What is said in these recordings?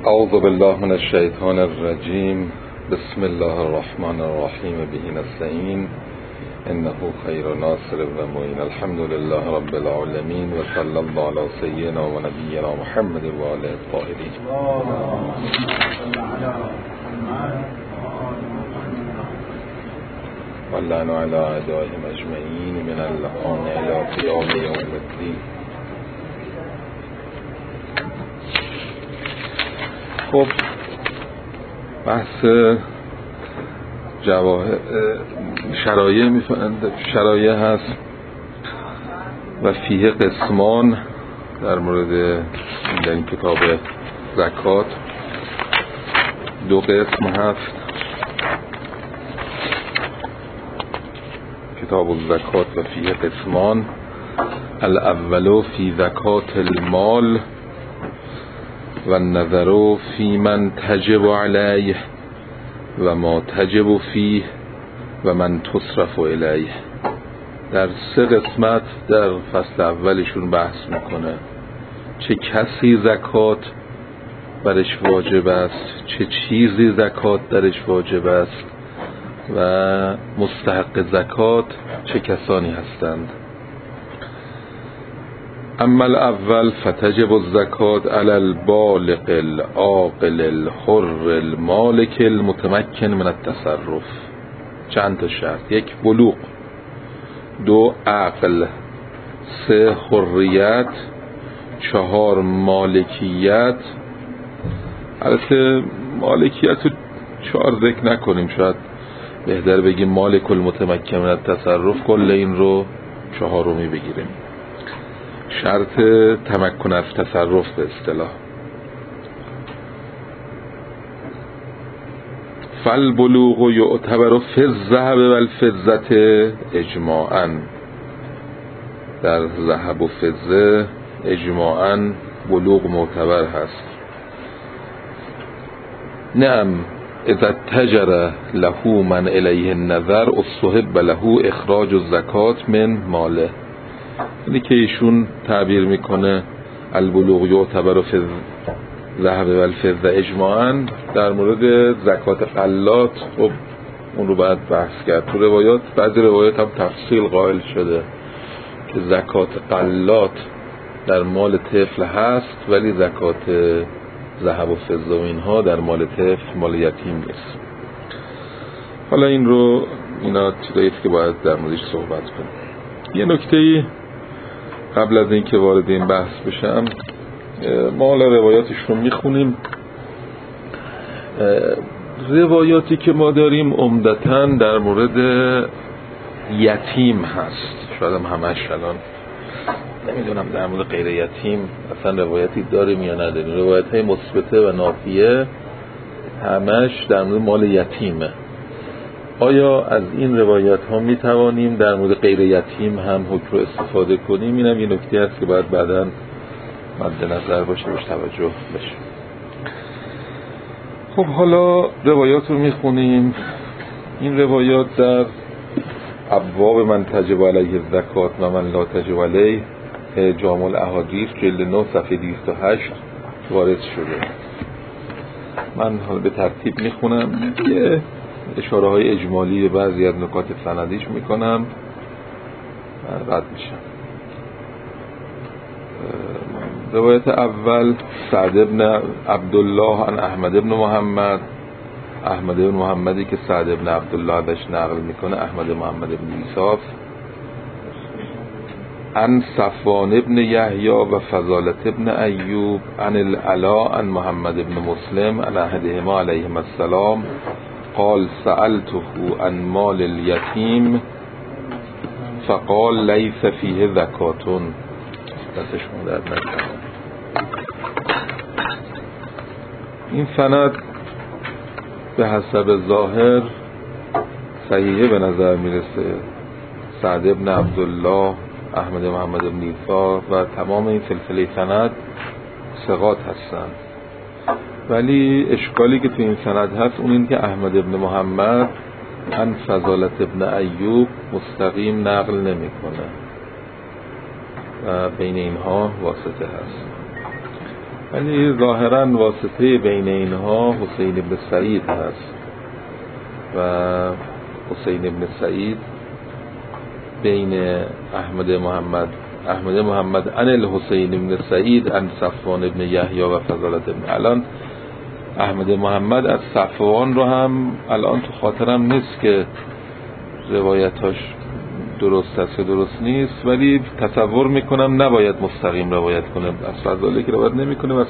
اعوذ بالله من الشیطان الرجیم. بسم الله الرحمن الرحیم. به نستعین انه خیر ناصر و معین. الحمد لله رب العالمین و صلی الله علی سیدنا و نبینا محمد و آله الطاهرین. واللعن علی اعدائهم اجمعین من اللعان الی قیام یوم الدین. خب بحث شرایع هست و فیه قسمان در مورد این کتاب زکات. دو قسم هست کتاب الزکات و فیه قسمان. الاول فی زکات المال و النظر فی من تجب علیه و ما تجب فیه و من تصرف الیه. در سه قسمت در فصل اولشون بحث میکنه چه کسی زکات برش واجب است، چه چیزی زکات درش واجب است و مستحق زکات چه کسانی هستند. اما الاول فتجب الزکات علی البالغ العاقل الحر المالک المتمکن من التصرف. چند تا شرط: یک بلوغ، دو عقل، سه حریت، چهار مالکیت. البته مالکیت رو چهار ذکر نکنیم، شاید بهتر بگیم مالک المتمکن من التصرف، کل این رو چهارمی بگیریم. شرط تمکن از تصرف به اصطلاح. فالبلوغ یعتبر فی الذهب و الفضة اجماعا. در ذهب و فضه اجماعا بلوغ معتبر هست. نعم اذا اتجر له من الیه النظر استحب له اخراج الزکات من ماله. اینی که ایشون تعبیر میکنه البلوغ یعتبر فی الذهب و الفضه اجماعا در مورد زکات غلات. خب اون رو باید بحث کرد. تو روایات بعضی روایات هم تفصیل قائل شده که زکات غلات در مال طفل هست ولی زکات ذهب و فضه و اینها در مال طفل، مال یتیم نیست. حالا اینا چیزایی است که باید در موردش صحبت کنیم. یه نکته قبل از اینکه وارد این بحث بشم، ما حالا روایاتش رو میخونیم. روایاتی که ما داریم عمدتاً در مورد یتیم هست. شاید هم همش الان نمیدونم در مورد غیر یتیم اصلا روایتی داریم یا نداریم. روایت های مثبته و نافیه همش در مورد مال یتیمه. آیا از این روایت ها می توانیم در مورد غیر یتیم هم حکم رو استفاده کنیم؟ اینم یه نکته هست که باید بعداً مد نظر باشه، بهش توجه بشه. خب حالا روایات رو می خونیم. این روایات در ابواب من تجب علیه الزکات و من لا تجب علیه جامع الاحادیث جلد 9 صفحه 208 وارد شده. من حالا به ترتیب می خونم، یه اشاره های اجمالی به بعضی از نکات سندیش میکنم، رد میشم. روایت اول سعد ابن عبدالله عن احمد ابن محمد. احمد ابن محمدی که سعد ابن عبدالله ازش نقل میکنه احمد محمد ابن عیسی. عن صفوان ابن یحیی و فضالت ابن ایوب عن العلا عن محمد ابن مسلم عن احدهما علیهما السلام قال سألته عن مال الیتیم فقال لیس فیه زکاتون. دستشون درد نکنه. این سند به حسب ظاهر صحیحه به نظر میرسه. سعد ابن عبدالله، احمد محمد ابن عیسی و تمام این سلسله سند ثقات هستند، ولی اشکالی که تو این سند هست اون این که احمد ابن محمد عن فضالت ابن ایوب مستقیم نقل نمیکنه و بین اینها واسطه هست. ولی ظاهرا واسطه بین اینها حسین بن سعید هست و حسین بن سعید بین احمد محمد عن الحسین بن سعید عن صفوان بن یحیی و فضالة بن. الان احمد محمد از صفوان رو هم الان تو خاطرم نیست که روایتاش درست است یا درست نیست، ولی تصور میکنم نباید مستقیم روایت کنه، از فضاله که روایت نمیکنه. و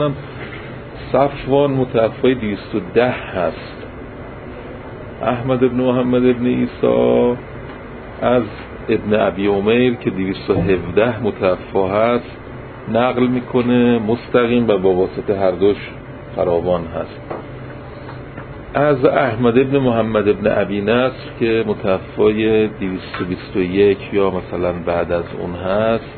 صفوان متوفی 210 هست. احمد بن محمد بن عیسی از ابن ابی عمیر که 217 متوفی هست نقل میکنه مستقیم و با واسطه هر دوش فراوان هست. از احمد ابن محمد بن ابی نصر که متوفی 221 یا مثلا بعد از اون هست،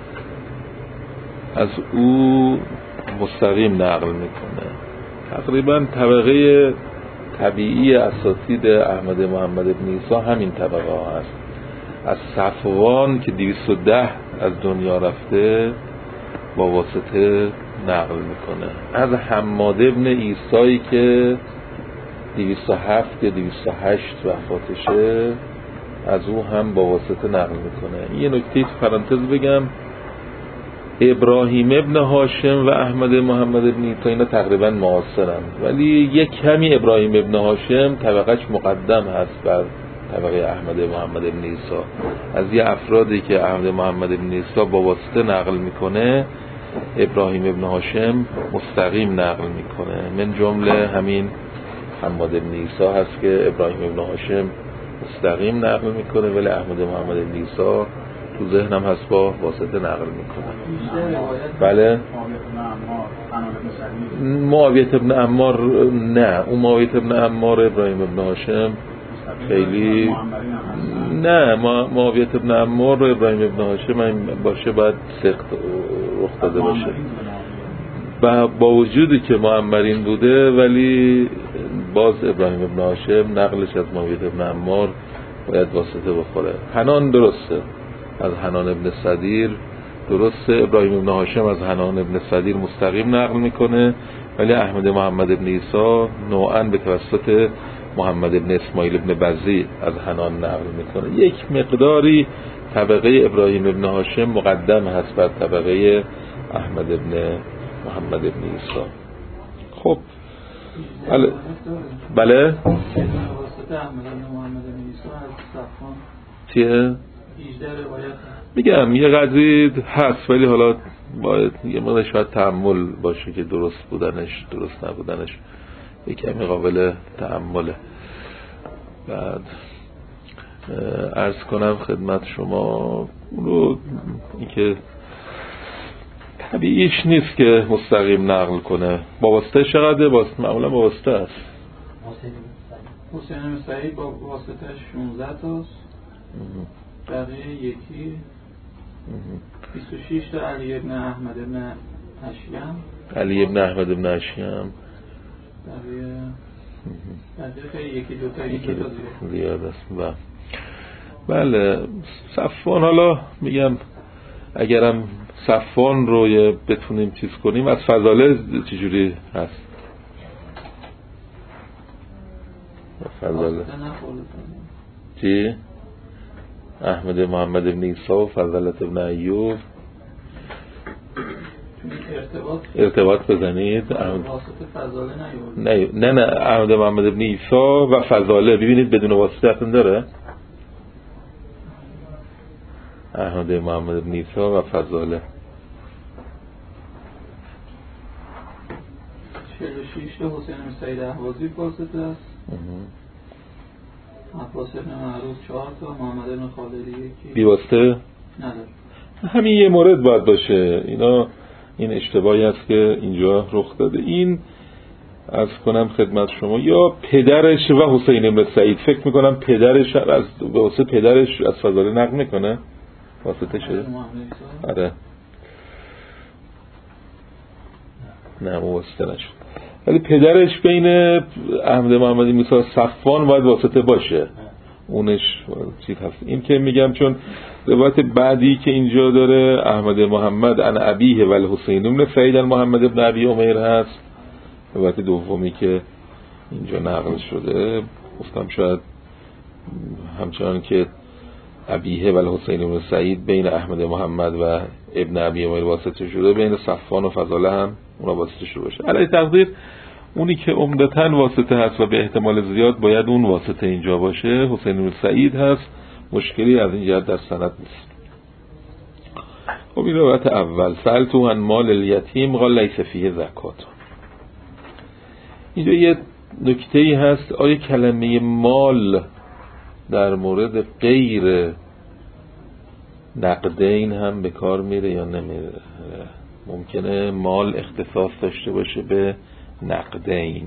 از او مستقیم نقل میکنه. تقریبا طبقه طبیعی اساتید احمد محمد بن عیسی همین طبقه ها هست. از صفوان که 210 از دنیا رفته با واسطه نقل میکنه. از حماد ابن عیسی که 207 یا 208 وفاتشه، از او هم با واسطه نقل میکنه. یه نکته تو پرانتز بگم، ابراهیم ابن هاشم و احمد محمد ابن عیسی اینا تقریبا معاصرن، ولی یک کمی ابراهیم ابن هاشم طبقهش مقدم هست بر طبقه احمد محمد ابن عیسی. از یه افرادی که احمد محمد ابن عیسی با واسطه نقل میکنه، ابراهیم ابن هاشم مستقیم نقل میکنه. من جمله همین حماد ابن عیسی هست که ابراهیم ابن هاشم مستقیم نقل میکنه، ولی احمد محمد ابن عیسی تو ذهنم هست با واسطه نقل میکنه. بله معاویه ابن عمار نه، اون معاویه ابن عمار ابراهیم ابن هاشم خیلی نه، معاویه ابن عمار و ابراهیم ابن هاشم باشه باید سخت رخ داده باشه. و با وجودی که معمرین بوده، ولی باز ابراهیم ابن هاشم نقلش از معاویه ابن عمار باید واسطه بخوره. حنان درسته، از حنان ابن صدیر درسته. ابراهیم ابن هاشم از حنان ابن صدیر مستقیم نقل میکنه، ولی احمد محمد ابن عیسی نوعاً به توسط محمد ابن اسماعیل ابن بزی از حنان نقل میکنه. یک مقداری طبقه ابراهیم ابن هاشم مقدم هست بر طبقه احمد ابن محمد ابن عیسی. خب بله چیه؟ میگم یه قضیه هست، ولی حالا باید یه مقدار شاید تأمل باشه که درست بودنش درست نبودنش یه کمی قابل تأمله. بعد عرض کنم خدمت شما رو اینکه طبیعیش نیست که مستقیم نقل کنه. با واسطه چقدر؟ معمولا با واسطه است. حسین بن سعید با واسطه 16 تاست، بقیه یکی 26 تا علی ابن احمد ابن اشیم، بقیه یکی دوتا زیاد است. بله صفوان، حالا میگم اگرم صفوان رو بتونیم چیز کنیم، از فضاله چجوری هست؟ فضاله چی؟ احمد محمد ابن عیسی و فضالة ابن ایوب ارتباط بزنید. نه احمد محمد ابن عیسی و فضاله ببینید بدون واسطه اصلا داره. احمد محمد ابن عیسی و فضاله 46 تا حسین بن سعید اهوازی واسطه است، عباس بن معروف 4 تا، محمد بن خالدی یکی. بی واسطه نداره. همین یه مورد باید باشه. این اشتباهی است که اینجا رخ داده. این عرض کنم خدمت شما، یا پدرش و حسین بن سعید، فکر میکنم پدرش از واسطه پدرش از فضاله نقل میکنه، واسطه شده. آره نه واسطه نشد، ولی پدرش بین احمد محمد موسی صفوان باید واسطه باشه. اونش چیز هست. این که میگم چون روایت بعدی که اینجا داره احمد محمد عن ابیه و الحسین بن سعید محمد بن ابی امیر هست، روایت دومی که اینجا نقل شده گفتم شاید همچنان که ابیه و الحسین بن سعید بین احمد محمد و ابن ابی امیر واسطه شده، بین صفوان و فضاله هم اونا واسطه شده باشه. علی تقدیر اونی که عمدتاً واسطه هست و به احتمال زیاد باید اون واسطه اینجا باشه حسین بن سعید هست، مشکلی از این جهت در سند نیست. خب این روایت اول، سألته عن مال الیتیم قال لیس فیه زکات. اینجا یه نکته‌ای هست، آیا کلمه مال در مورد غیر نقدین هم به کار میره یا نمیره؟ ممکنه مال اختصاص داشته باشه به نقدین،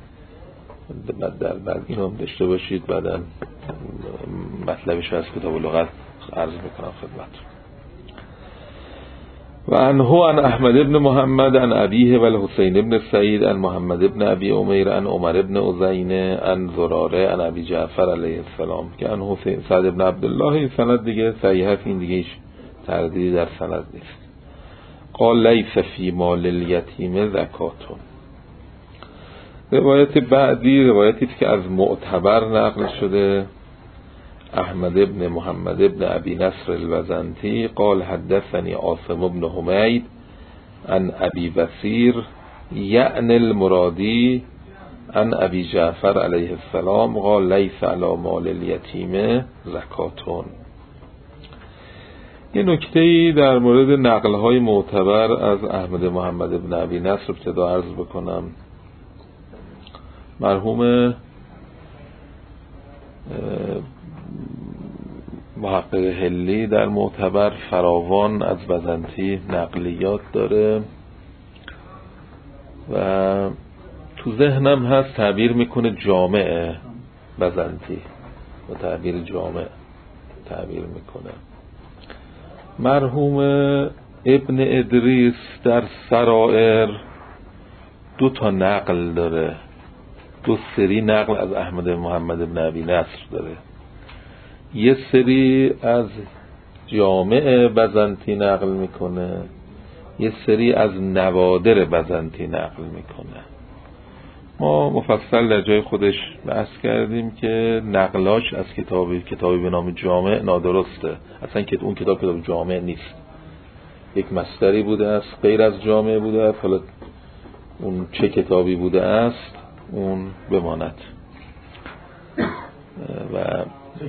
بعد این هم داشته باشید، بعدا مطلبش از کتاب لغت عرض میکنم خدمتتون. و عنه عن احمد بن محمد عن ابیه و الحسین بن سعید عن محمد بن ابی امیر عن عمر بن عزینه عن زراره عن ابی جعفر علیه السلام، که عن حسین سعد بن عبدالله. این سند دیگه صحیح هست، این دیگه هیچ تردیدی در سند نیست. قال لیس فی مال الیتیم زکاتون. روایت بعدی روایتی که از معتبر نقل شده، احمد بن محمد بن ابی نصر الوزنتی قال حدثني عاصم بن حمید عن ابی بصیر یعنی المرادی عن ابی جعفر علیه السلام قال لیس علی مال الیتیم زکاتون. یه نکته‌ای در مورد نقل‌های معتبر از احمد محمد بن ابی نصر ابتدا عرض بکنم. مرحوم محقق هلی در معتبر فراوان از بزنتی نقلیات داره و تو ذهنم هست تعبیر میکنه جامع بزنتی و تعبیر جامع تعبیر میکنه. مرحوم ابن ادریس در سرائر 2 تا نقل داره، 2 سری نقل از احمد محمد بن ابی نصر داره. یه سری از جامع بزنتی نقل میکنه، یه سری از نوادر بزنتی نقل میکنه. ما مفصل در جای خودش بحث کردیم که نقلاش از کتابی به نام جامع نادرسته. اصلا که اون کتاب جامع نیست، یک مصدری بوده است غیر از جامع بوده است. حالا اون چه کتابی بوده است اون بماند و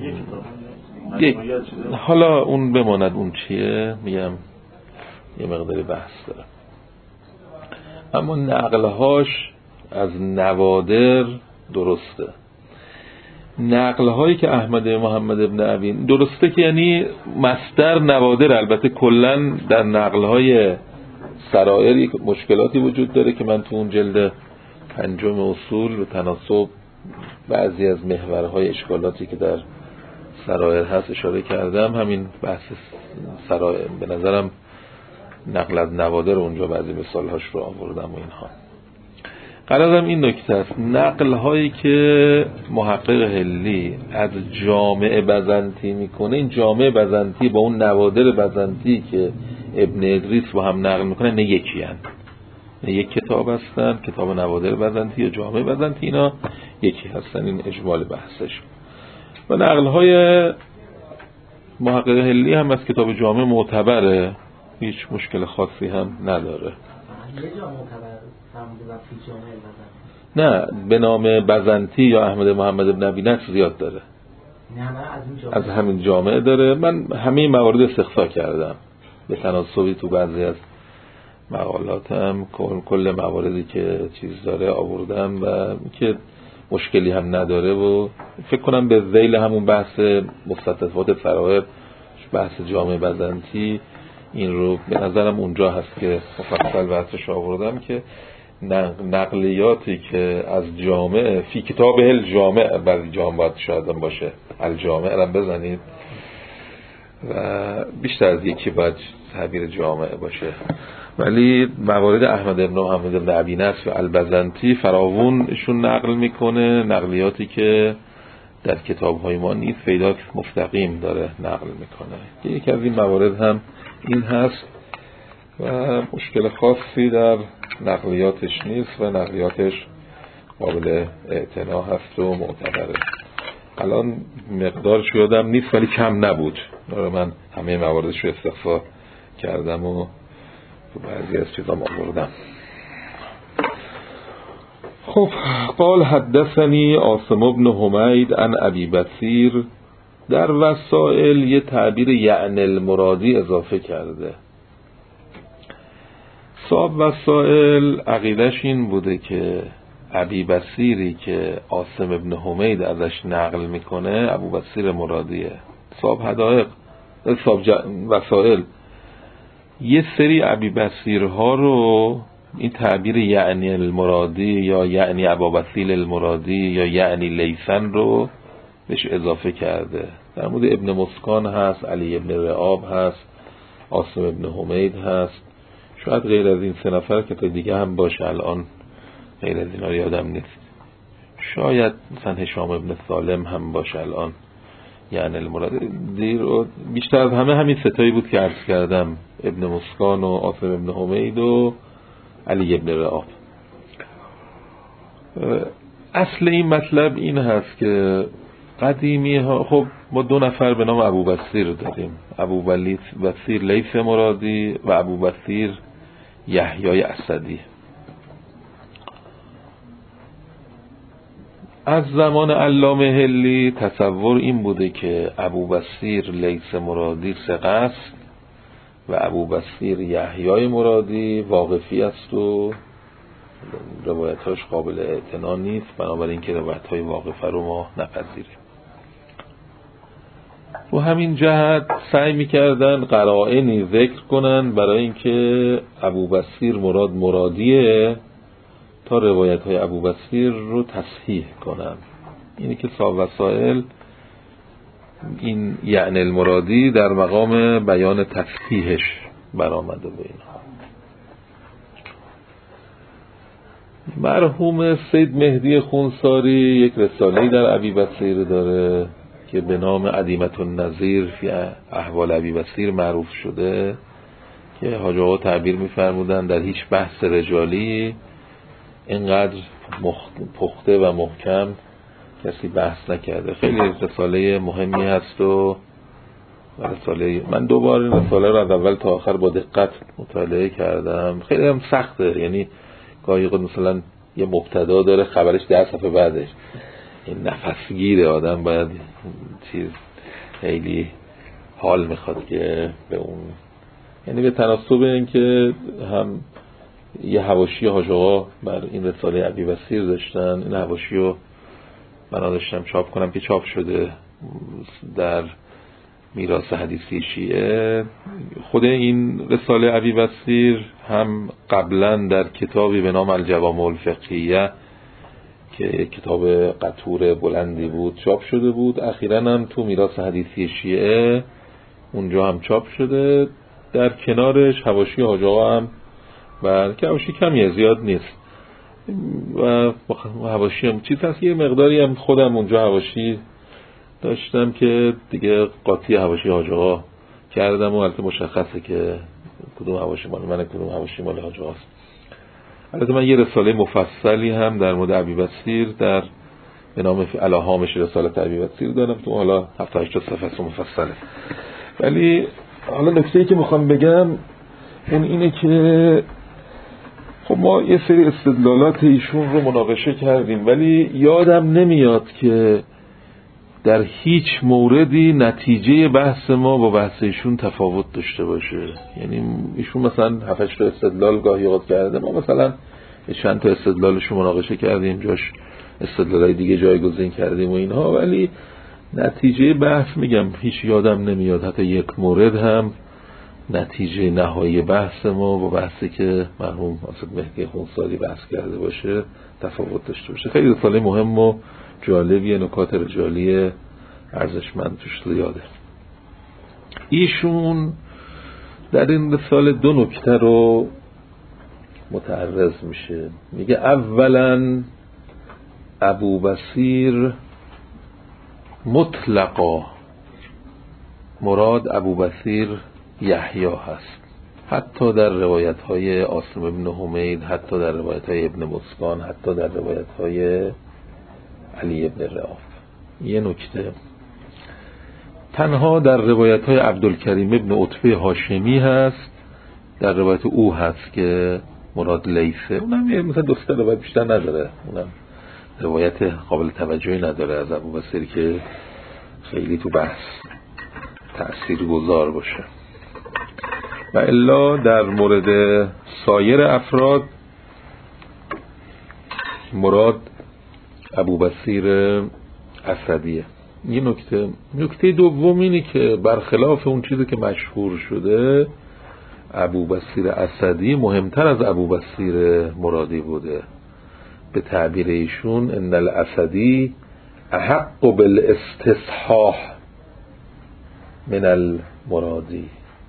حالا اون بماند، اون چیه میگم یه مقداری بحث داره. اما نقلهاش از نوادر درسته. نقلهایی که احمد محمد ابن ابی درسته که یعنی مصدر نوادر. البته کلن در نقلهای سرائر مشکلاتی وجود داره که من تو اون جلد 5 اصول به تناسب بعضی از محورهای اشکالاتی که در سرائر هست اشاره کردم. همین بحث سرائر به نظرم نقل از نوادر اونجا بعضی مثالهاش رو آوردم و اینها. قرارم این نکته است، نقل هایی که محقق هلی از جامع بزنتی میکنه، این جامع بزنتی با اون نوادر بزنتی که ابن ادریس با هم نقل میکنه نه یکی هست، نه یک کتاب هستن. کتاب نوادر بزنتی یا جامع بزنتی اینا یکی هستن. این اجمال بحثش. و نقل های محقق هلی هم از کتاب جامع معتبره، هیچ مشکل خاصی هم نداره. نه به نام بزنتی یا احمد محمد بن ابی نصر زیاد داره، از همین جامعه داره. من همه موارد استقصا کردم به تناسبی تو بعضی از مقالاتم کل مواردی که چیز داره آوردم و که مشکلی هم نداره و فکر کنم به ذیل همون بحث مستطفات سرائر بحث جامعه بزنتی این رو به نظرم اونجا هست که مفصل بحثش آوردم که نقلیاتی که از جامعه فی کتاب الجامع، بعضی جامع باید شاید باشه الجامع رو بزنید و بیشتر از یکی باید تعبیر جامع باشه، ولی موارد احمد بن محمد بن ابی نصر و البزنتی فراوون ایشون نقل میکنه، نقلیاتی که در کتاب‌های ما نیست، فیداک مستقیم داره نقل میکنه. یکی از این موارد هم این هست و مشکل خاصی در نقلیاتش نیست و نقلیاتش قابل اعتنا هست و معتبره. الان مقدارش یادم نیست ولی کم نبود. من همه مواردش رو استقصا کردم و بعضی از چیزا آوردم. خب قال حدثنی عاصم بن حمید عن ابی بصیر. در وسائل یه تعبیر یعنی المرادی اضافه کرده. صاحب وسائل عقیدش این بوده که ابی بصیری که عاصم بن حمید ازش نقل میکنه ابو بصیر مرادیه. صاحب حدائق وسائل یه سری ابی بصیرها رو این تعبیر یعنی المرادی یا یعنی ابا بصیر المرادی یا یعنی لیثن رو بهش اضافه کرده. در مورد ابن مسکان هست، علی ابن رعاب هست، عاصم ابن حمید هست، شاید غیر از این سه نفر که تا دیگه هم باشه، الان غیر از اینا یادم نیست، شاید مثلا هشام ابن سالم هم باشه الان. یعنی المرادی بیشتر از همه همین ستایی بود که عرض کردم، ابن مسکان و عاصم ابن حمید و علی ابن رعاب. اصل این مطلب این هست که قدیمی ها، خب ما دو نفر به نام ابو بصیر داریم، ابو بصیر لیث مرادی و ابو بصیر یحیی اسدی. از زمان علامه حلی تصور این بوده که ابو بصیر لیث مرادی ثقه است و ابو بصیر یحیی مرادی واقفی است و روایتاش قابل اعتنا نیست، بنابراین که روایت‌های واقفه رو ما نپذیریم. و همین جهت سعی می‌کردن قرائنی ذکر کنن برای اینکه ابو بصیر مرادیه تا روایت‌های ابو بصیر رو تصحیح کنن. اینی که صاحب وسائل این یعنی المرادی در مقام بیان تصحیحش برآمده به اینا. مرحوم سید مهدی خونساری یک رساله‌ای در ابی بصیر داره که به نام عدیمة النظیر فی احوال ابی بصیر معروف شده، که حاج آقا تعبیر می‌فرمودن در هیچ بحث رجالی اینقدر پخته و محکم کسی بحث نکرده. خیلی رساله مهمی هست و رساله من دوبار این رساله رو از اول تا آخر با دقت مطالعه کردم. خیلی هم سخته، یعنی گاهی مثلا یه مبتدا داره خبرش 10 صفحه بعدش، این نفسگیره، آدم باید چیز خیلی حال میخواد که به اون، یعنی به تناسب این که هم یه حواشی حاج آقا بر این رساله ابی بصیر داشتن، این حواشی رو من داشتم چاپ کنم که چاپ شده در میراث حدیثی شیعه. خود این رساله ابی بصیر هم قبلا در کتابی به نام الجوامع الفقهیه که کتاب قطور بلندی بود چاپ شده بود، اخیراً هم تو میراث حدیثی شیعه اونجا هم چاپ شده. در کنارش حواشی حاج آقا هم که حواشی کمی زیاد نیست و حواشی هم چیز هست، یه مقداری هم خودم اونجا حواشی داشتم که دیگه قاطی حواشی حاج آقا کردم و البته مشخصه که کدوم حواشی مال من کدوم حواشی مال حاج آقاست. البته من یه رساله مفصلی هم در مورد ابی بصیر در به نام الهامش رساله ابی بصیر دارم، تو حالا 7-8 صفحه مفصله. ولی حالا نکته‌ای که میخوام بگم اون اینه که خب ما یه سری استدلالات ایشون رو مناقشه کردیم، ولی یادم نمیاد که در هیچ موردی نتیجه بحث ما با بحث ایشون تفاوت داشته باشه. یعنی ایشون مثلا 7-8 استدلال گاهی اوقات کرده، ما مثلا چند تا استدلالش رو مناقشه کردیم، جاش استدلالای دیگه جایگزین کردیم و اینها، ولی نتیجه بحث میگم هیچ یادم نمیاد حتی یک مورد هم نتیجه نهایی بحث ما با بحثی که مرحوم اسد مهدی خونساری بحث کرده باشه تفاوت داشته باشه. خیلی رساله مهم و جالبیه، نکات رجالی ارزشمند توش زیاده. ایشون در این رساله 2 نکته رو متعرض میشه. میگه اولا ابو بصیر مطلقا مراد ابوبصیر یحیی هست، حتی در روایت های عاصم ابن حمید، حتی در روایت های ابن مسکان، حتی در روایت های علی ابن رعاف. یه نکته تنها در روایت های عبدالکریم ابن عتبه هاشمی هست، در روایت او هست که مراد لیثه. اونم مثلا دوسته روایت بیشتر نداره، اونم روایت قابل توجهی نداره از ابوبصیر که خیلی تو بحث تأثیر گذار باشه. و الا در مورد سایر افراد مراد ابوبصیر اسدیه. یه نکته دوم اینه که برخلاف اون چیزی که مشهور شده، ابوبصیر اسدی مهمتر از ابوبصیر مرادی بوده. به تعبیر ایشون ان الاسدی احق بالاستصحاح من المرادی،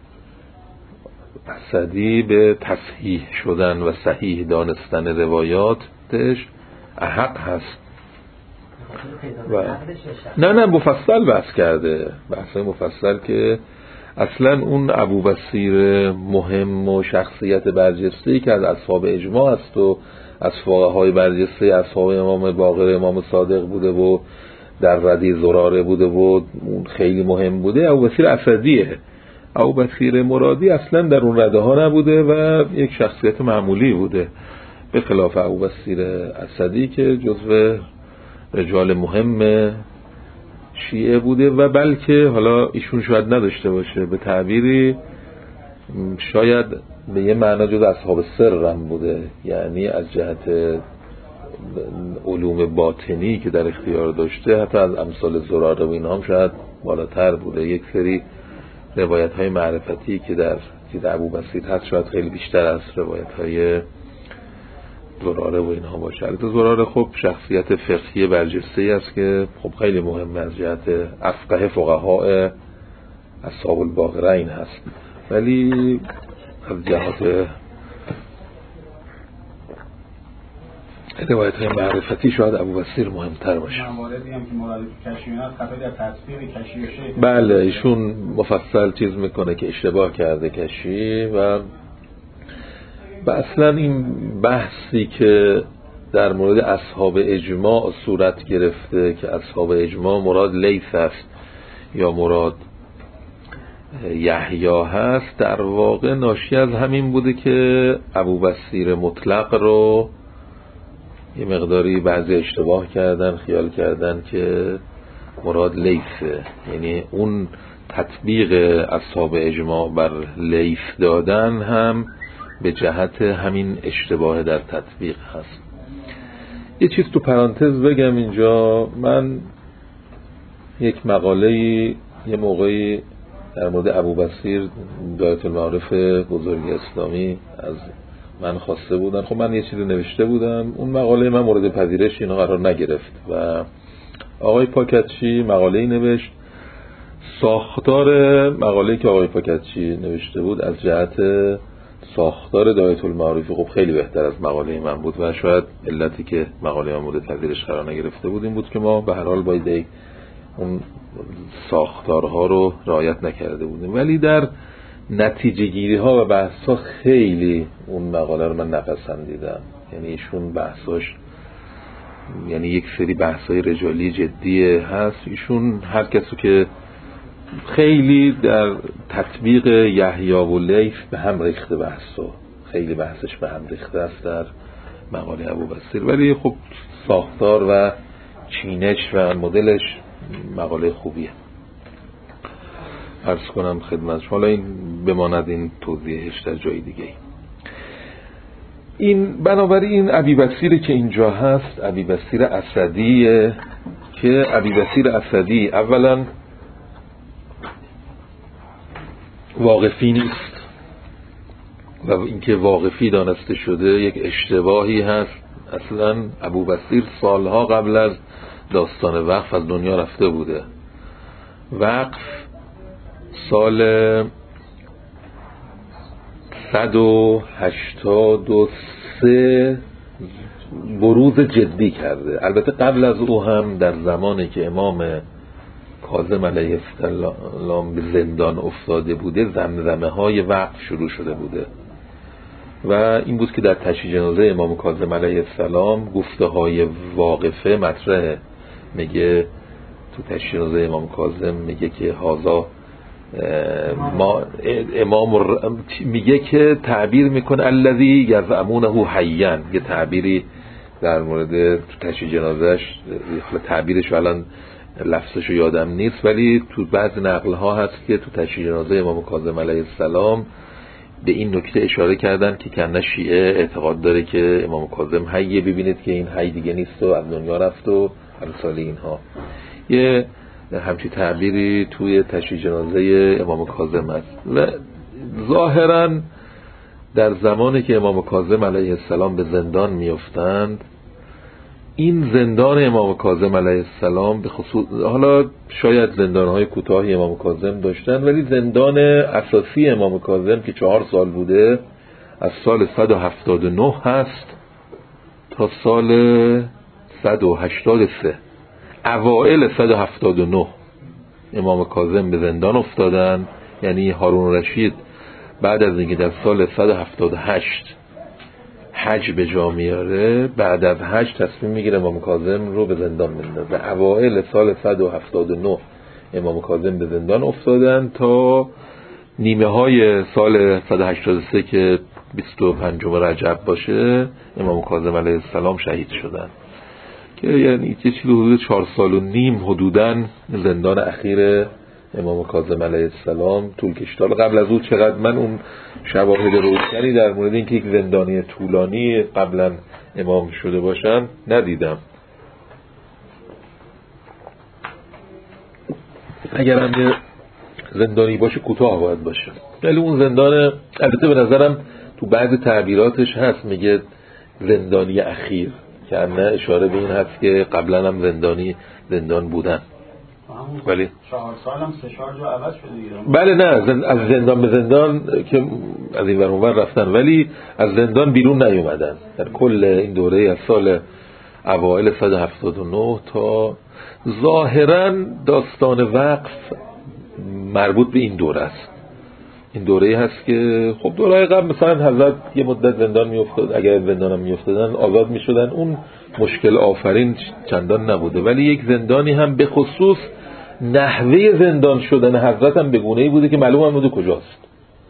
اسدی به تصحیح شدن و صحیح دانستن روایاتش احق هست. و نه مفصل بحث کرده، بحث مفصل که اصلا اون ابوبصیر مهم و شخصیت برجسته‌ای که از اصحاب اجماع است و از فقهای برجسته اصحاب امام باقر امام صادق بوده و در ردی زراره بوده و خیلی مهم بوده، ابوبصیر اسدیه. ابوبصیر مرادی اصلا در اون رده ها نبوده و یک شخصیت معمولی بوده، به خلاف ابوبصیر اسدی که جزو رجال مهم شیعه بوده و بلکه حالا ایشون شاید نداشته باشه، به تعبیری شاید به یه معنا جز اصحاب سر هم بوده، یعنی از جهت علوم باطنی که در اختیار داشته حتی از امثال زراره و اینها هم شاید بالاتر بوده. یک سری روایت های معرفتی که در چیز ابوبصیر هست شاید خیلی بیشتر از روایت های زراره و اینها باشه. البته زراره خب شخصیت فقهی برجسته‌ای است که خب خیلی مهمه از جهت افقه فقهای اصحاب الباقرین هست، ولی از جهت روایت های معرفتی شاید ابوبصیر مهمتر باشه. مواردی هم که مراد کشی است خطا در تصویر کشی. بله ایشون مفصل چیز میکنه که اشتباه کرده کشی و اصلا این بحثی که در مورد اصحاب اجماع صورت گرفته که اصحاب اجماع مراد لیث است یا مراد یحیی هست، در واقع ناشی از همین بوده که ابوبصیر مطلق رو یه مقداری بعضی اشتباه کردن، خیال کردن که مراد لیثه، یعنی اون تطبیق اصحاب اجماع بر لیث دادن هم به جهت همین اشتباه در تطبیق هست. یه چیز تو پرانتز بگم اینجا، من یک مقاله یه موقعی در مورد ابوبصیر دایره المعارف بزرگ اسلامی از من خواسته بودن، خب من یه چیزی نوشته بودم، اون مقاله من مورد پذیرش اینا قرار نگرفت و آقای پاکتچی مقاله‌ای نوشت. ساختار مقاله‌ای که آقای پاکتچی نوشته بود از جهت ساختار دایره المعارف خب خیلی بهتر از مقاله من بود و شاید علتی که مقاله من مورد پذیرش قرار نگرفته بود این بود که ما به هر حال باید اون ساختارها رو رعایت نکرده بودیم، ولی در نتیجه گیری ها و بحث ها خیلی اون مقاله رو من نپسندیدم. یعنی ایشون بحثاش یعنی یک سری بحث های رجالی جدی هست، ایشون هر کسو که خیلی در تطبیق یحیی و لیث به هم ریخته بحثو، خیلی بحثش به هم ریخته است در مقاله ابوبصیر، ولی خب ساختار و چینش و مدلش مقاله خوبیه. عرض کنم خدمت حالا این بماند این توضیحش در جای دیگه. این بنابراین ابوبصیر که اینجا هست ابوبصیر اسدیه که ابوبصیر اسدی اولا واقفی نیست و اینکه واقفی دانسته شده یک اشتباهی هست. اصلا ابوبصیر سالها قبل از داستان وقف از دنیا رفته بوده. وقف سال 183 بروز جدی کرده. البته قبل از او هم در زمانی که امام کاظم علیه السلام به زندان افتاده بوده زمزمه های وقف شروع شده بوده و این بود که در تشییع جنازه امام کاظم علیه السلام گفته های واقفه مطرحه. میگه تو تشییع جنازه امام کاظم میگه که هازا ما امام میگه که تعبیر میکنه الذی یزعمونه حیان، یه تعبیری در مورد تو تشییع جنازهش، تعبیرش الان لفظشو یادم نیست ولی تو بعض نقل ها هست که تو تشییع جنازه امام کاظم علیه السلام به این نکته اشاره کردن که کنه شیعه اعتقاد داره که امام کاظم حیه، ببینید که این حی دیگه نیست و از دنیا رفت و امثال اینها. یه همچی تعبیری توی تشییع جنازه امام کاظم است و ظاهراً در زمانی که امام کاظم علیه السلام به زندان میافتند، این زندان امام کاظم علیه السلام به خصوص، حالا شاید زندانهای کوتاهی امام کاظم داشتن ولی زندان اساسی امام کاظم که 4 سال بوده، از سال 179 هست تا سال 183. اوائل 179 امام کاظم به زندان افتادن، یعنی هارون رشید بعد از اینکه در سال 178 حج به جا میاره، بعد از حج تصمیم میگیره امام کاظم رو به زندان بندازه. اوائل سال 179 امام کاظم به زندان افتادن تا نیمه های سال 183 که 25 رجب باشه امام کاظم علیه السلام شهید شدن، که یعنی چه چیزی حدود 4 سال و نیم حدوداً زندان اخیر امام کاظم علیه السلام طول کشید. قبل از او چقدر من اون شواهد روشنی در مورد اینکه یک زندانی طولانی قبلا امام شده باشن ندیدم. اگر هم یه زندانی باشه کوتاه باید باشه، ولی اون زندان البته به نظرم تو بعضی تعبیراتش هست میگه زندانی اخیر، که نه اشاره به این هست که قبلا هم زندان بودن. ولی 4 سال هم 3 جا عوض شده دیگه. بله نه از زندان به زندان که از این ور اون ور رفتن ولی از زندان بیرون نیومدن در کل این دوره از سال اوائل 179 تا ظاهرا داستان وقف مربوط به این دوره است. این دوره‌ای هست که خب دوره قبل مثلا حضرت یه مدت زندان میافتاد، اگر زندان هم میافتادن آزاد میشدن، اون مشکل آفرین چندان نبوده، ولی یک زندانی هم به خصوص نحوه زندان شدن حضرت هم به گونه‌ای بوده که معلوم هم بوده کجاست.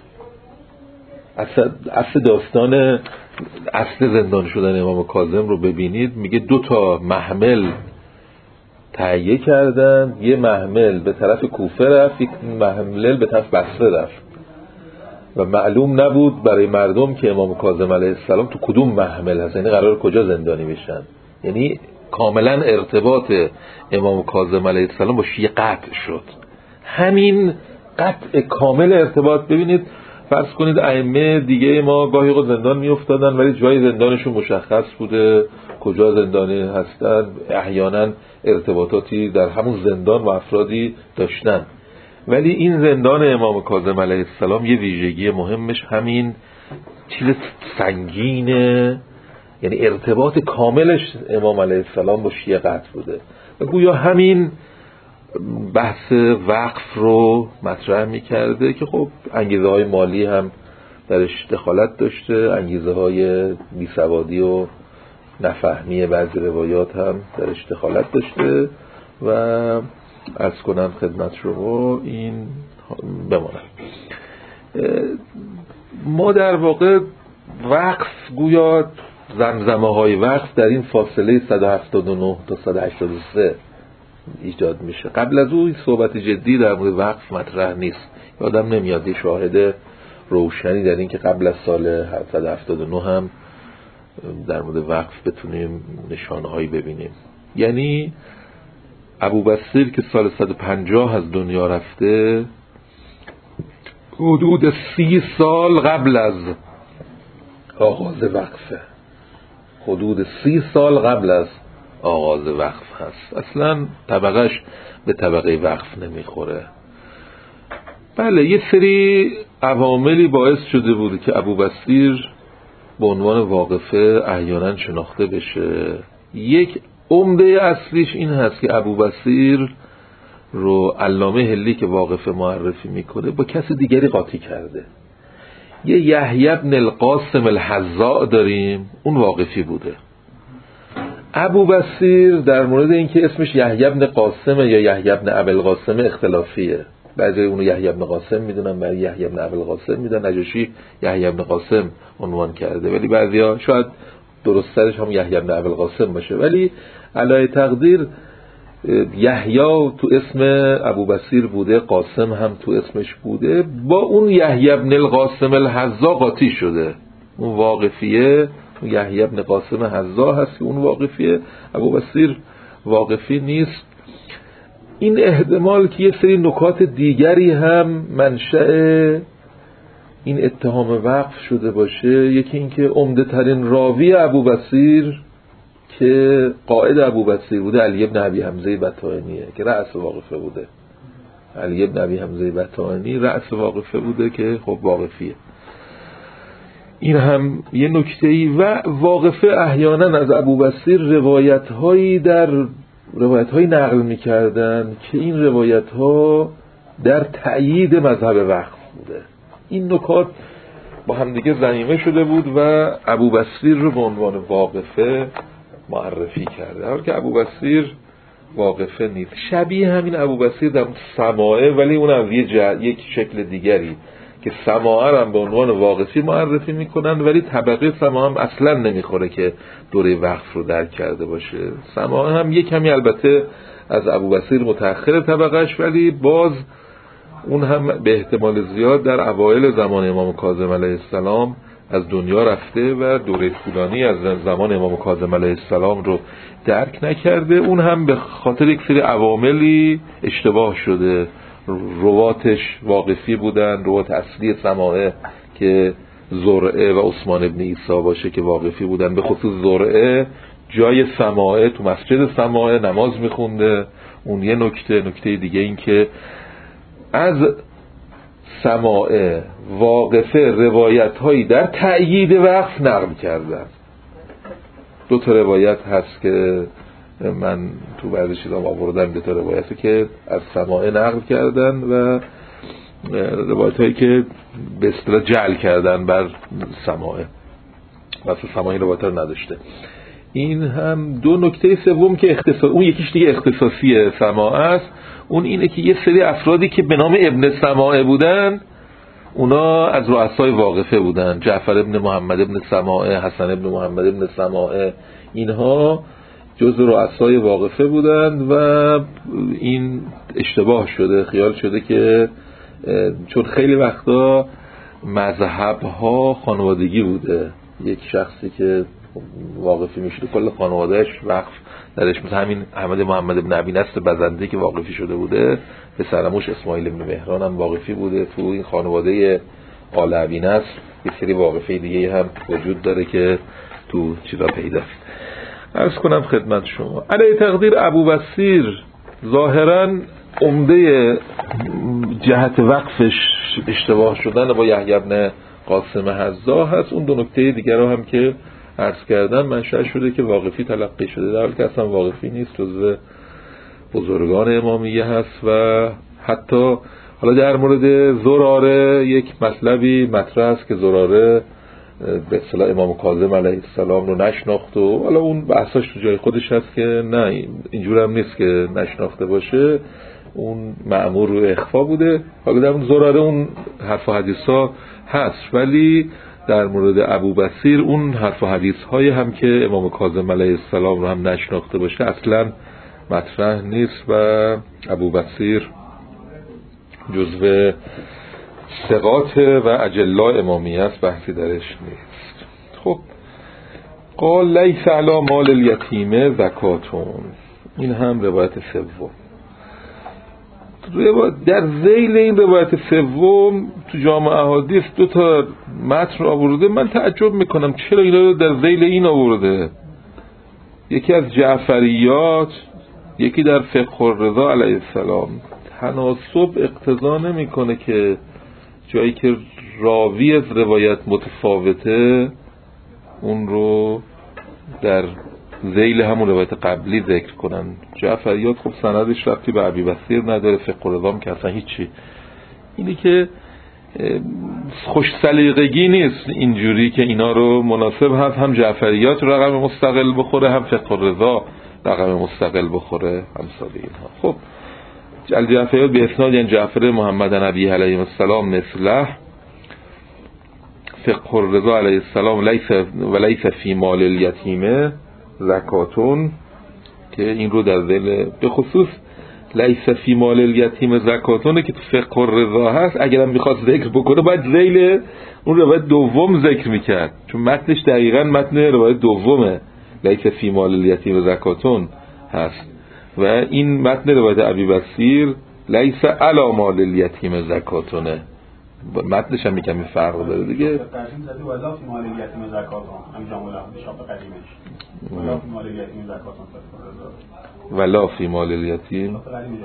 اصل داستان اصل زندان شدن امام کاظم رو ببینید، میگه 2 تا محمل تهیه کردن، یه محمل به طرف کوفه رفت، یک محمل به طرف بصره رفت و معلوم نبود برای مردم که امام کاظم علیه السلام تو کدوم محمل هست، یعنی قرار کجا زندانی بشن. یعنی کاملا ارتباط امام کاظم علیه السلام با شیعه قطع شد. همین قطع کامل ارتباط، ببینید فرض کنید ائمه دیگه ما گاهی اوقات زندان می افتادن ولی جای زندانشون مشخص بوده، کجا زندانی هستن، احیانا ارتباطاتی در همون زندان و افرادی داشتن. ولی این زندان امام کاظم علیه السلام یه ویژگی مهمش همین چیز سنگینه، یعنی ارتباط کاملش امام علیه السلام با شیعه قطع بوده و گویا همین بحث وقف رو مطرح می‌کرده که خب انگیزه های مالی هم درش دخالت داشته، انگیزه های بیسوادی و نفهمی بعضی روایات هم درش دخالت داشته و عرض کنم خدمت شما این بمانم. ما در واقع وقف گویا زمزمه های وقف در این فاصله 179 تا 183 ایجاد میشه. قبل از او صحبت جدی در مورد وقف مطرح نیست. یادم نمیاد یه شاهد روشنی در این که قبل از سال 179 هم در مورد وقف بتونیم نشانه هایی ببینیم. یعنی ابوبصیر که سال 150 از دنیا رفته، حدود 30 سال قبل از آغاز وقفه، حدود 30 سال قبل از آغاز وقف هست. اصلا طبقش به طبقه وقف نمیخوره. بله یه سری عواملی باعث شده بود که ابوبصیر به عنوان واقفه احیانا شناخته بشه. یک عمده اصلیش این هست که ابوبصیر رو علامه حلی که واقفه معرفی میکنه با کسی دیگری قاطی کرده. یه یحیی بن القاسم الحذاء داریم، اون واقفی بوده. ابو بصیر در مورد اینکه اسمش یحیی بن قاسم یا یحیی بن ابوالقاسم اختلافیه. بعضی اونو یحیی بن قاسم میدونن، بعضی یحیی بن ابوالقاسم میدونن. نجاشی یحیی بن قاسم عنوان کرده، ولی بعضیا شاید درست‌ترش هم یحیی بن ابوالقاسم باشه. ولی علای تقدیر یحیی تو اسم ابو بصیر بوده، قاسم هم تو اسمش بوده، با اون یحیی بن القاسم الحذاء قاطی شده. اون واقفیه، اون یحیی بن قاسم حذاء هست که اون واقفیه، ابو بصیر واقفی نیست. این احتمال که یه سری نکات دیگری هم منشأ این اتهام وقف شده باشه. یکی این که عمده ترین راوی ابو بصیر که قائد ابو بصیر بوده علی بن ابی حمزه بطحانی که رأس واقفه بوده. علی بن ابی حمزه بطحانی رأس واقفه بوده که خب واقفیه. این هم یه نکته‌ای. و واقفه احیانا از ابو بصیر روایت‌هایی نقل می‌کردن که این روایت‌ها در تأیید مذهب وقف بوده. این نکات با هم دیگه ضمیمه شده بود و ابو بصیر رو به عنوان واقفه معرفی کرده، حالا که ابو بصیر واقفه نیست. شبیه همین ابو بصیر در سماعه، ولی اونم یک شکل دیگری که سماعه هم به عنوان واقفی معرفی میکنن، ولی طبقه سماعه هم اصلا نمیخوره که دوره وقف رو درک کرده باشه. سماعه هم یک کمی البته از ابو بصیر متأخر طبقهش، ولی باز اون هم به احتمال زیاد در اوایل زمان امام کاظم علیه السلام از دنیا رفته و دوره طولانی از زمان امام کاظم علیه السلام رو درک نکرده. اون هم به خاطر یک سری عواملی اشتباه شده. رواتش واقفی بودن، روات اصلی سماعه که زرعه و عثمان ابن عیسی باشه که واقفی بودن. به خصوص زرعه جای سماعه تو مسجد سماعه نماز میخونده. اون یه نکته دیگه این که از سماعه واقفه روایت هایی در تأیید وقف نقل کردن. 2 تا روایت هست که من تو بعضی چیزا آوردم، 2 تا روایتی که از سماعه نقل کردن و روایت هایی که به اصطلاح جعل کردن بر سماعه، واسه سماعه روایت رو نداشته. این هم 2 نکته. سوم که اون یکیش دیگه اختصاصی سماعه است، اون اینه که یه سری افرادی که به نام ابن سماعه بودن اونا از رؤسای واقفه بودن. جعفر ابن محمد ابن سماعه، حسن ابن محمد ابن سماعه، اینها جز رؤسای واقفه بودن و این اشتباه شده. خیال شده که چون خیلی وقتا مذهب‌ها خانوادگی بوده، یک شخصی که واقفی میشده کل خانوادهش وقف درش، مثل همین احمد محمد ابن ابی نصر بزنده که واقفی شده بوده، به سرموش اسماعیل ابن مهران هم واقفی بوده. تو این خانواده آل ابی نصر یک سری واقفی دیگه هم وجود داره که تو چیزا پیداست. عرض کنم خدمت شما علی تقدیر ابو بصیر ظاهرا عمده جهت وقفش اشتباه شدن با یحیی بن قاسم حذاء هست. اون 2 نکته دیگر رو هم که عرض کردم منشأ شده که واقفی تلقی شده، در حالی که اصلا واقفی نیست، جزو بزرگان امامیه هست. و حتی حالا در مورد زراره یک مطلبی مطرح است که زراره به اصطلاح امام کاظم علیه السلام رو نشناخت و حالا اون بحثاش تو جای خودش هست که نه اینجور هم نیست که نشناخته باشه، اون مأمور رو اخفا بوده. حالا در اون زراره اون حرف و حدیثا هست، ولی در مورد ابو بصیر اون حرف و حدیث های هم که امام کاظم علیه السلام رو هم نشناخته باشه اصلا مطرح نیست و ابو بصیر جزو ثقات و اجلا امامیه است، بحثی درش نیست. خب قال لیس علی مال الیتیم زکاتون، این هم روایت سوم. در ذیل این روایت سوم تو جامع احادیث 2 تا متن آورده. من تعجب میکنم چرا اینا رو در ذیل این آورده. یکی از جعفریات، یکی در فقه الرضا علیه السلام. تناسب اقتضا نمیکنه که جایی که راوی از روایت متفاوته اون رو در ذیل همون روایت قبلی ذکر کنن. جعفریات خب سندش ربطی به ابی بصیر نداره، فقه الرضا که اصلا هیچی. اینی که خوش سلیقگی نیست اینجوری که اینا رو مناسب هست هم جعفریات رقم مستقل بخوره هم فقه الرضا رقم مستقل بخوره همسال اینها. خب الجعفریات به اسناد یعنی جعفر محمد نبی علیه السلام مثله فقه الرضا علیه السلام لیس فی مال الیتیم زکاتون، که این رو در ذیل به خصوص لیس فی مال الیتیم زکاتونه که تو فقه الرضا هست. اگرم میخواد ذکر بکنه باید ذیل اون روایت دوم ذکر میکرد، چون متنش دقیقاً متن روایت دومه، لیس فی مال الیتیم زکاتون هست و این متن روایت ابی بصیر لیس علی مال الیتیم زکاتونه. متنش هم میگم فرق داره دیگه. ترجمه زدی ولا فی مال الیتیم زکاتون، انجام العهد شاپ قدیمش ولا فی مال الیتیم زکاتون ولا فی مال الیتیم.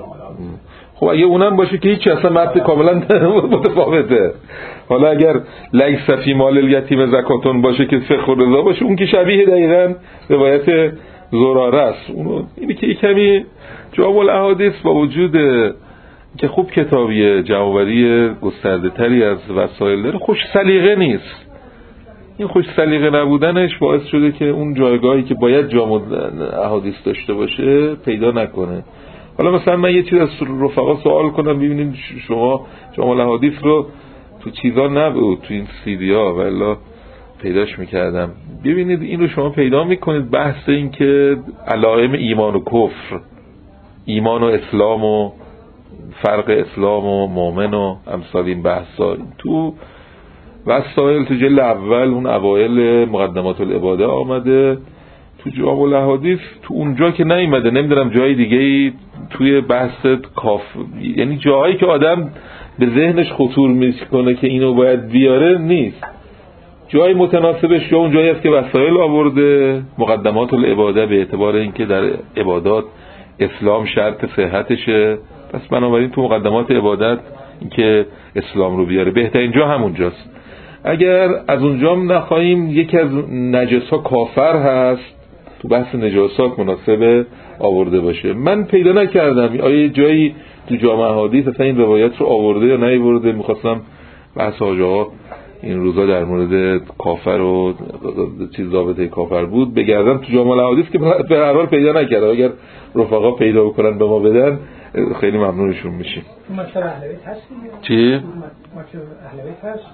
خب اگه اونم باشه که هیچ اصلا متن کاملا متفاوته. حالا اگر لیس فی مال الیتیم زکاتون باشه که فقه الرضا باشه، اون که شبیه دقیقاً روایت زراره است. اینی که کمی جامع الاحادیث با وجود که خوب کتابیه جمع‌آوری گسترده تری از وسایل داره، خوش سلیقه نیست. این خوش سلیقه نبودنش باعث شده که اون جایگاهی که باید جامع احادیث داشته باشه پیدا نکنه. حالا مثلا من یه چیز از رفقا سوال کنم، ببینید شما جامع الاحادیث رو تو چیزا نبود، تو این CD ها والا پیداش میکردم. ببینید این رو شما پیدا میکنید، بحث این که علائم ایمان و کفر، ایمان و اسلام و فرق اسلام و مؤمن و امثال این بحثا تو وسائل تو جلد اول اون اوایل مقدمات العباده آمده. تو جامع الاحادیث تو اونجا که نیومده، نمیدونم جای دیگه توی بحث یعنی جایی که آدم به ذهنش خطور میکنه که اینو باید بیاره نیست. جای متناسبش یا اون جایی است که وسایل آورده، مقدمات العباده به اعتبار اینکه در عبادات اسلام شرط صحتشه، پس بنابراین تو مقدمات عبادت اینکه اسلام رو بیاره بهترین جا همونجاست. اگر از اونجا نخواهیم، یکی از نجس‌ها کافر هست، تو بحث نجاسات مناسب آورده باشه. من پیدا نکردم آیا جایی تو جامع احادیث اصلا این روایت رو آورده یا نیاورده. میخواستم بحث آجاها این روزا در مورد کافر و چیز ضابطه کافر بود بگردم تو جامع الاحادیث که به هر حال پیدا نکردم. اگر رفقا پیدا بکنن به ما بدن خیلی ممنونشون میشیم. مکتب اهل بیت هست چی؟ مکتب اهل بیت هست؟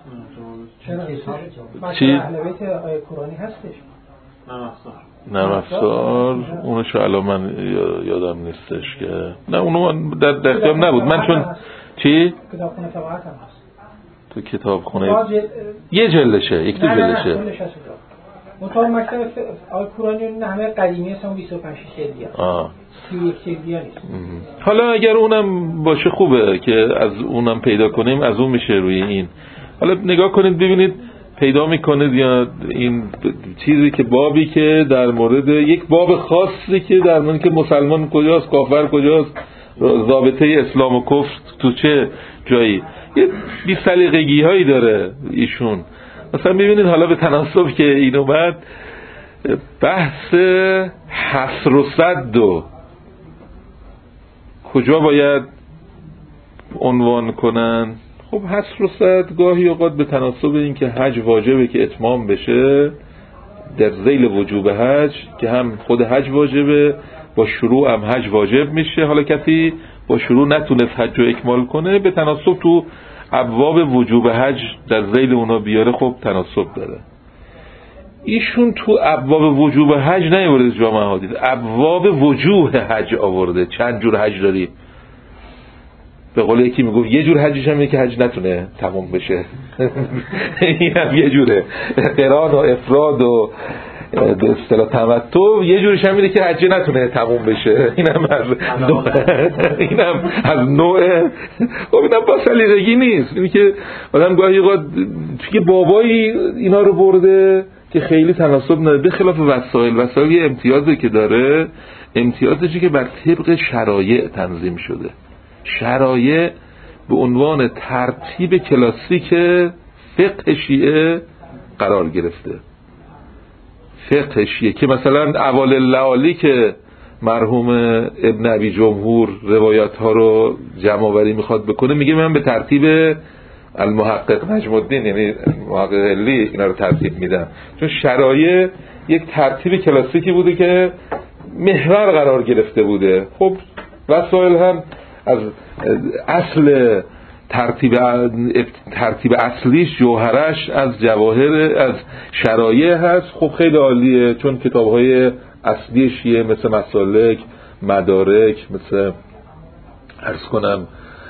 چی؟ مکتب اهل بیت آیه قرآنی هستش؟ نرم افزار اونشو الان من یادم نیستش که نه اونو در دستم نبود من چون چی؟ کتابخونه طباعت هم هست. تو کتابخونه یه جلدشه، یک دو جلدشه. مطابق مکتب آیه قرآنی نه همه قدیمی هستن، 25 جلدی هست. 31 جلدی نیست. حالا اگر اونم باشه خوبه که از اونم پیدا کنیم، از اون میشه روی این. حالا نگاه کنید ببینید پیدا میکنید یا این چیزی که بابی که در مورد یک باب خاصی که در مورد که مسلمان کجاست، کافر کجاست، ضابطه اسلام و کفر تو چه جایی، یه بی سلیقگی هایی داره ایشون. مثلا ببینید حالا به تناسب که این اومد بحث حصر و صد و کجا باید عنوان کنن. خب حصر و صد گاهی اوقات به تناسب این که حج واجبه که اتمام بشه در ذیل وجوب حج، که هم خود حج واجبه با شروع هم حج واجب میشه. حالا کسی با شروع نتونست حج رو اکمال کنه، به تناسب تو ابواب وجوب حج در ذیل اونا بیاره، خب تناسب داره. ایشون تو ابواب وجوب حج نیورده جامع احادیث، ابواب وجوه حج آورده. چند جور حج داری؟ به قول یکی میگفت یه جور حجش هم اینه که حج نتونه تموم بشه. این هم یه جوره، قران و افراد و به اصطلاح تمتع. یه جورش هم اینه که حج نتونه تموم بشه. اینم از نوع خب اینم با سلیقگی نیست. اینی که آدم گاهی اوقات توی بابایی اینا رو برده که خیلی تناسب نداره. به خلاف وسایل یه امتیازی که داره، امتیازی که بر طبق شرایع تنظیم شده. شرایع به عنوان ترتیب کلاسیک فقه شیعه قرار گرفته. فقهشیه که مثلا اوال اللعالی که مرحوم ابن ابی جمهور روایات ها رو جمع آوری میخواد بکنه، میگه من به ترتیب المحقق نجم الدین یعنی محقق علی اینا رو ترتیب میدم، چون شرایع یک ترتیب کلاسیکی بوده که محور قرار گرفته بوده. خب وسائل هم از اصل ترتیب اصلیش جوهرش از جواهر از شرایع هست. خب خیلی عالیه، چون کتاب‌های اصلی شیعه مثل مسالک، مدارک، مثل عرض کنم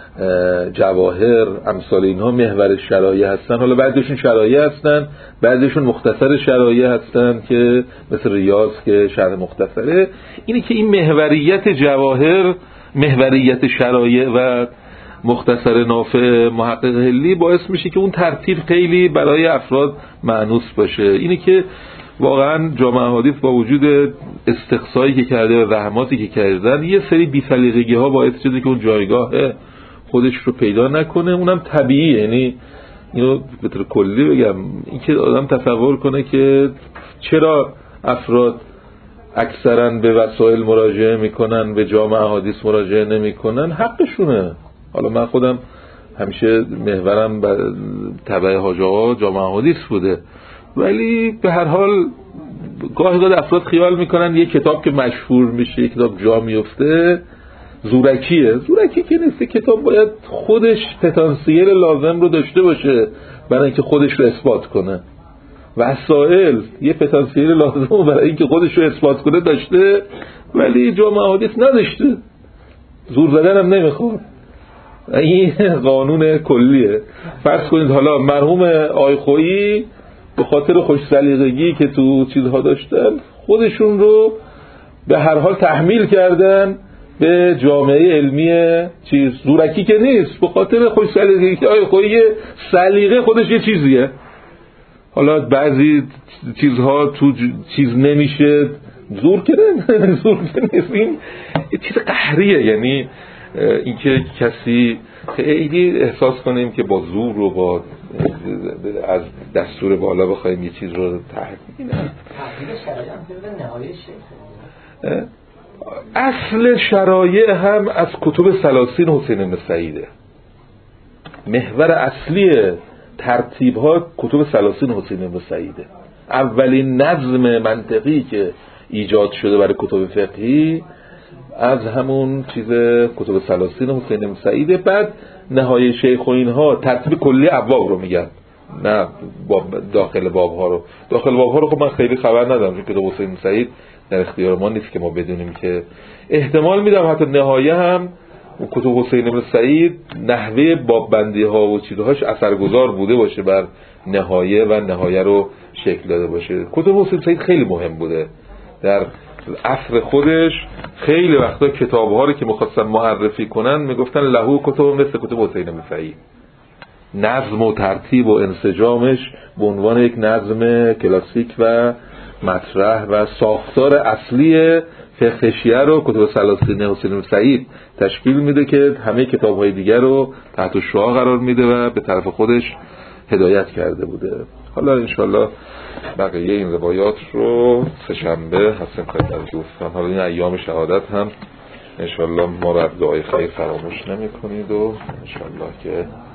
جواهر، امثال اینها محور شرایع هستن. حالا بعضیشون شرایع هستن، بعضیشون مختصر شرایع هستن که مثل ریاض که شرح مختصره. اینی که این محوریت جواهر، محوریت شرایع و مختصر نافع محقق حلی باعث میشه که اون ترتیب خیلی برای افراد مأنوس باشه. اینی که واقعا جامع احادیث با وجود استقصایی که کرده و زحماتی که کردن، یه سری بی‌سلیقگی ها باعث شده که اون جایگاه خودش رو پیدا نکنه. اونم طبیعیه، یعنی اینو به طور کلی بگم، این که آدم تصور کنه که چرا افراد اکثرا به وسایل مراجعه میکنن به جامع احادیث مراجعه نمیکنن، حقشونه. حالا من خودم همیشه محورم تبع حاج آقا جامع احادیث بوده، ولی به هر حال گاهی افراد خیال میکنن یه کتاب که مشهور میشه، یه کتاب جا میفته، زورکیه. زورکی که نیست، کتاب باید خودش پتانسیل لازم رو داشته باشه برای اینکه خودش رو اثبات کنه. وسائل یه پتانسیل لازم رو برای اینکه خودش رو اثبات کنه داشته، ولی جامع احادیث نداشته. زور زدن هم نمیخواد. این قانون کلیه. فرض کنید حالا مرحوم آیخویی به خاطر خوش سلیقگی که تو چیزها داشتن، خودشون رو به هر حال تحمیل کردن به جامعه علمی چیز. زورکی که نیست، به خاطر خوش سلیقگی که آیخویی سلیقه خودش یه چیزیه. حالا بعضی چیزها تو چیز نمیشه، زور که نیست. این یه چیز قهریه، یعنی اینکه کسی خیلی احساس کنیم که با زور و با از دستور بالا بخوایم یه چیز رو تحقیق اصل شرایع هم از کتب سلاسین حسین بن سعیده. محور اصلی ترتیب ها کتب سلاسین حسین بن سعیده. اولین نظم منطقی که ایجاد شده برای کتب فقهی از همون چیز کتب سلاسین حسین بن سعیده. بعد نهایه شیخ و اینها ترتیب کلی ابواب رو میگن، نه داخل باب ها رو. داخل باب ها رو خب من خیلی خبر ندارم، چون کتاب حسین بن سعید در اختیار ما نیست که ما بدونیم. که احتمال میدم حتی نهایه هم کتب حسین بن سعید نحوه باب بندی ها و چیزهاش اثرگذار بوده باشه بر نهایه و نهایه رو شکل داده باشه. کتب حسین سعید خیلی مهم بوده در عصر خودش. خیلی وقتا کتاب‌ها رو که می‌خواستن معرفی کنن میگفتن لهو کتب مثل کتب حسین بن سعید. نظم و ترتیب و انسجامش به عنوان یک نظم کلاسیک و مطرح و ساختار اصلی فقه شیعه رو کتب سلاسین حسین بن سعید تشکیل میده که همه کتاب‌های دیگر رو تحت شعاع قرار میده و به طرف خودش هدایت کرده بوده. حالا انشالله بقیه این روایات رو سه‌شنبه هستیم خدمت دوستان. حالا این ایام شهادت هم انشالله ما رو از دعای خیر فراموش نمی کنید و انشالله که